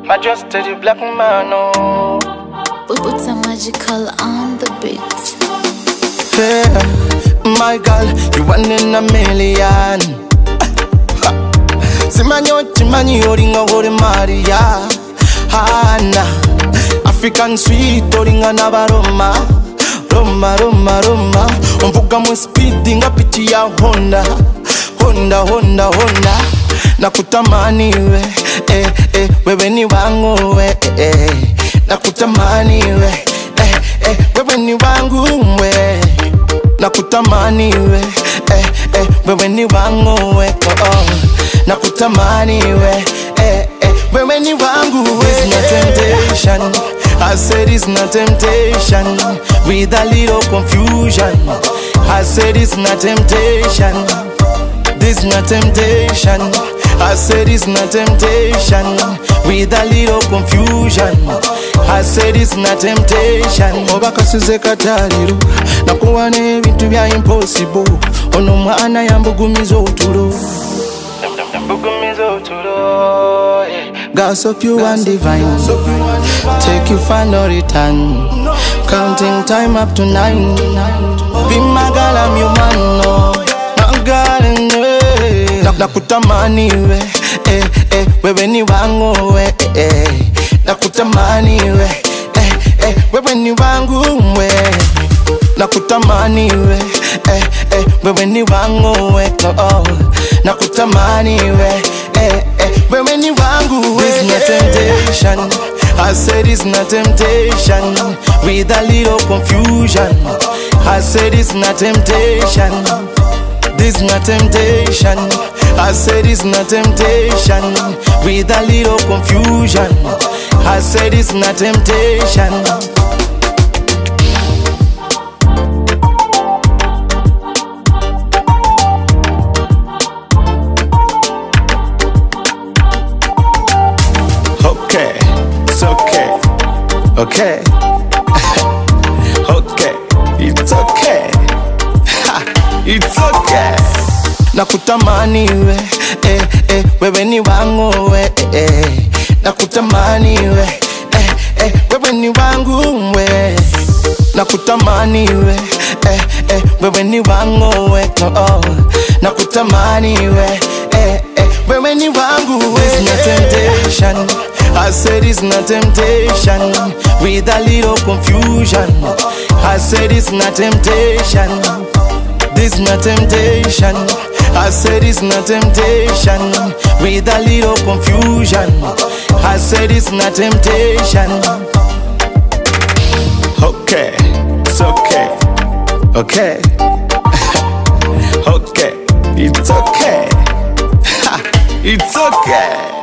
Majesty black man, oh. Put a magical on the beat. Yeah, my girl, you one in a million. Simanyo chimani oringa gore Maria. Hana, African sweet oringa na baroma. Roma, Roma, Roma. Mvuga mu speeding a pichi ya Honda. Honda, Honda, Honda. Nakutamani we, wewe ni wangu we, nakutamani we, wewe ni wangu we, nakutamani we, wewe ni wangu we, nakutamani we, wewe ni wangu we. It's not temptation, I said it's not temptation, with a little confusion. I said it's not temptation, this not temptation. I said it's not temptation, with a little confusion. I said it's not temptation. Obaka suze kataliru, nakuwane ebintu bya impossible. Ono mwana yambugumiza otulo. God so pure and divine, take you for no return. Counting time up to 9. Be my girl, I'm your man, no. My girl, nakutamani we, wewe ni wangu we, nakutamani we, wewe ni wangu we, nakutamani we, wewe ni wangu we, nakutamani we, wewe ni wangu we. It's not temptation, I said it's not temptation, with a little confusion. I said it's not temptation, this not temptation. I said it's not temptation, with a little confusion. I said it's not temptation. Okay, it's okay, okay, okay, it's okay, it's okay. Nakutamani we, wewe ni wangu we, nakutamani we, wewe ni wangu we, nakutamani we, wewe ni wangu we, nakutamani we, wewe ni wangu we. It's not temptation, I said it's not temptation, with a little confusion. I said it's not temptation, this not temptation. I said it's not temptation, with a little confusion. I said it's not temptation. Okay, it's okay, okay, okay, it's okay, it's okay.